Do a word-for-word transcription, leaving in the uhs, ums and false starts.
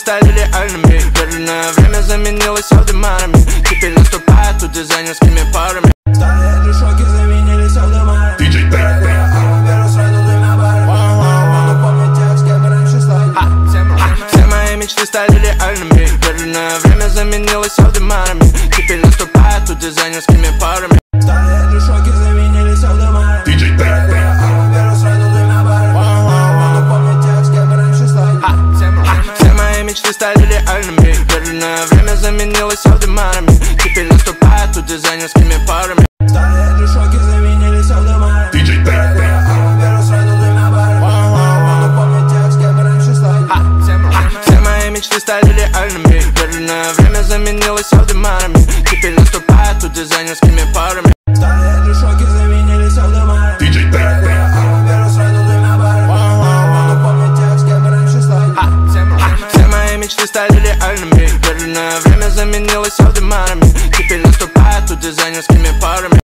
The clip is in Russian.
стали реальными. Верное время заменилось аудемарами. Теперь наступает тут дизайнерскими парами. Старые же шоки заменились аудемарами. диджей Бэк Альбом беру сразу двумя барами. Но помню тех, с кем раньше слайдил. Все мои мечты стали реальными. Верное время заменилось аудемарами. Теперь наступает тут дизайнерскими парами. Старые же шоки заменились аудемарами. диджей Бэк Альбом беру сразу двумя барами. Но помню тех, с кем раньше слайдил. Все мои мечты стали реальными. Верное время заменилось аудемарами. Теперь наступает тут дизайнерскими парами. Старые же шоки заменились аудемарами. диджей Бэк Альбом беру сразу двумя барами. Но помню тех, с кем раньше слайдил. Все мои мечты стали реальными. Верное время заменилось аудемарами. Теперь наступает тут дизайнерскими парами. Старые же шоки заменились аудемарами. диджей Бэк Альбом беру сразу двумя барами. Но помню тех, с кем раньше слайдил. Все мои мечты стали реальными. Верное время заменилось аудемарами. Теперь наступает тут дизайнерскими парами.